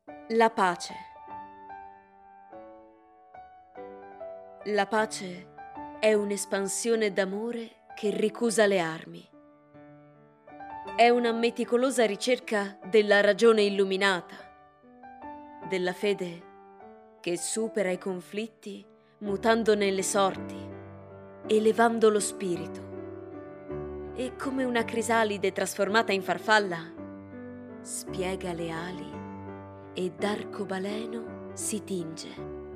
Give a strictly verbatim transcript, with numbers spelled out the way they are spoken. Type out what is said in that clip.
La pace. La pace è un'espansione d'amore che ricusa le armi. È una meticolosa ricerca della ragione illuminata, della fede che supera i conflitti mutandone le sorti, elevando lo spirito. E come una crisalide trasformata in farfalla, spiega le ali e d'arcobaleno si tinge.